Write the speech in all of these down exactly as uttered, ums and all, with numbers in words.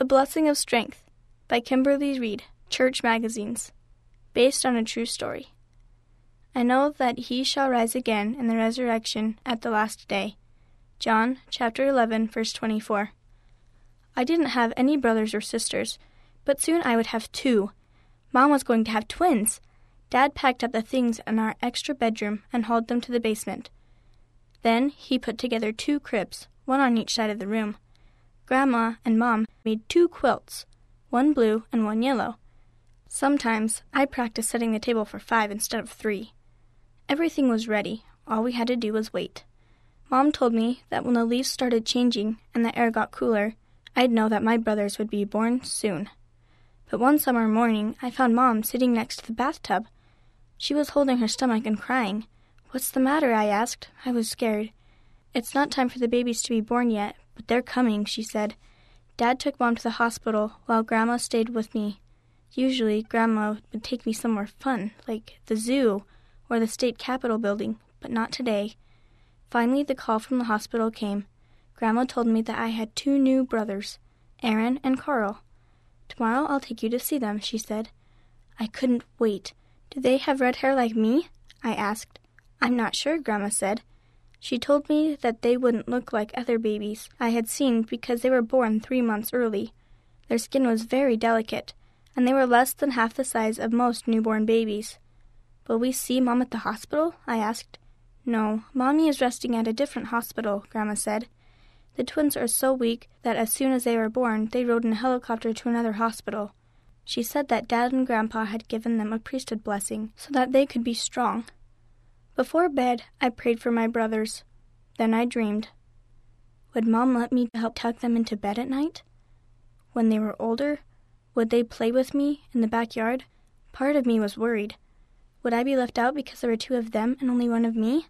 The Blessing of Strength by Kimberly Reed, Church Magazines, based on a true story. I know that he shall rise again in the resurrection at the last day. John chapter eleven, verse twenty-four. I didn't have any brothers or sisters, but soon I would have two. Mom was going to have twins. Dad packed up the things in our extra bedroom and hauled them to the basement. Then he put together two cribs, one on each side of the room. Grandma and Mom made two quilts, one blue and one yellow. Sometimes I practiced setting the table for five instead of three. Everything was ready. All we had to do was wait. Mom told me that when the leaves started changing and the air got cooler, I'd know that my brothers would be born soon. But one summer morning, I found Mom sitting next to the bathtub. She was holding her stomach and crying. "What's the matter?" I asked. I was scared. "It's not time for the babies to be born yet, but they're coming," she said. Dad took Mom to the hospital while Grandma stayed with me. Usually, Grandma would take me somewhere fun, like the zoo or the state capitol building, but not today. Finally, the call from the hospital came. Grandma told me that I had two new brothers, Aaron and Carl. "Tomorrow I'll take you to see them," she said. I couldn't wait. "Do they have red hair like me?" I asked. "I'm not sure," Grandma said. She told me that they wouldn't look like other babies I had seen because they were born three months early. Their skin was very delicate, and they were less than half the size of most newborn babies. "Will we see Mom at the hospital?" I asked. "No, Mommy is resting at a different hospital," Grandma said. The twins are so weak that as soon as they were born, they rode in a helicopter to another hospital. She said that Dad and Grandpa had given them a priesthood blessing so that they could be strong. Before bed, I prayed for my brothers. Then I dreamed. Would Mom let me help tuck them into bed at night? When they were older, would they play with me in the backyard? Part of me was worried. Would I be left out because there were two of them and only one of me?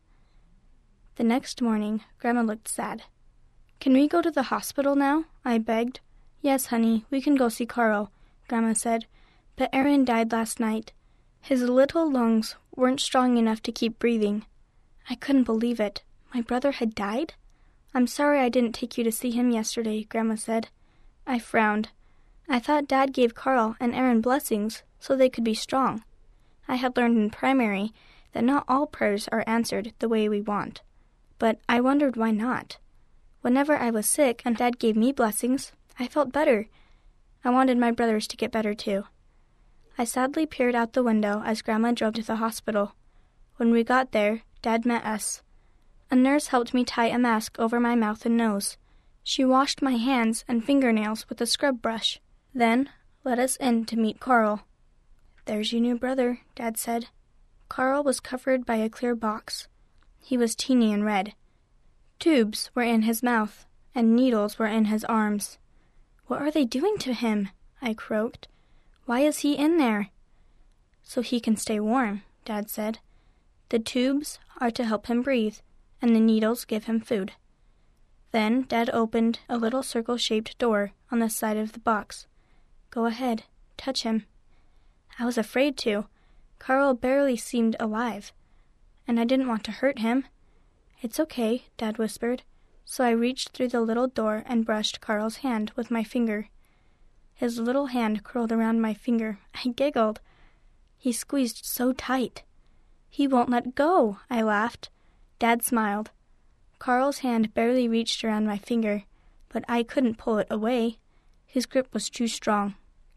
The next morning, Grandma looked sad. "Can we go to the hospital now?" I begged. "Yes, honey, we can go see Carl," Grandma said. "But Aaron died last night. His little lungs weren't strong enough to keep breathing." I couldn't believe it. My brother had died? "I'm sorry I didn't take you to see him yesterday," Grandma said. I frowned. I thought Dad gave Carl and Aaron blessings so they could be strong. I had learned in primary that not all prayers are answered the way we want. But I wondered why not. Whenever I was sick and Dad gave me blessings, I felt better. I wanted my brothers to get better too. I sadly peered out the window as Grandma drove to the hospital. When we got there, Dad met us. A nurse helped me tie a mask over my mouth and nose. She washed my hands and fingernails with a scrub brush. Then let us in to meet Carl. "There's your new brother," Dad said. Carl was covered by a clear box. He was teeny and red. Tubes were in his mouth, and needles were in his arms. "What are they doing to him?" I croaked. "Why is he in there?" "So he can stay warm," Dad said. "The tubes are to help him breathe, and the needles give him food." Then Dad opened a little circle-shaped door on the side of the box. "Go ahead, touch him." I was afraid to. Carl barely seemed alive, and I didn't want to hurt him. "It's okay," Dad whispered. So I reached through the little door and brushed Carl's hand with my finger. His little hand curled around my finger. I giggled. He squeezed so tight. "He won't let go," I laughed. Dad smiled. Carl's hand barely reached around my finger, but I couldn't pull it away. His grip was too strong.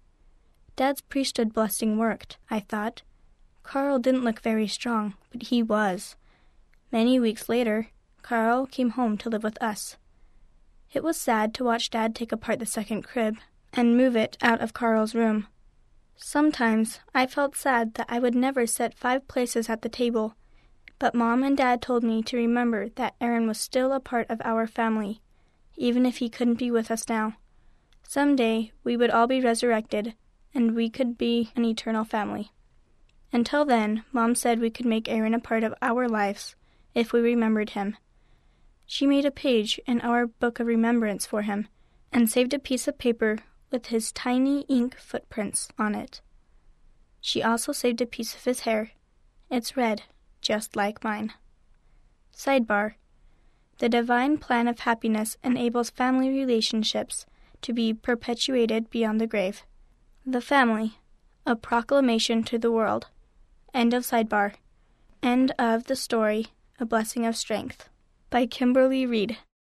Dad's priesthood blessing worked, I thought. Carl didn't look very strong, but he was. Many weeks later, Carl came home to live with us. It was sad to watch Dad take apart the second crib and move it out of Carl's room. Sometimes I felt sad that I would never set five places at the table, but Mom and Dad told me to remember that Aaron was still a part of our family, even if he couldn't be with us now. Someday we would all be resurrected, and we could be an eternal family. Until then, Mom said we could make Aaron a part of our lives if we remembered him. She made a page in our book of remembrance for him and saved a piece of paper with his tiny ink footprints on it. She also saved a piece of his hair. It's red, just like mine. Sidebar: the divine plan of happiness enables family relationships to be perpetuated beyond the grave. The Family, a proclamation to the world. End of sidebar. End of the story, A Blessing of Strength, by Kimberly Reed.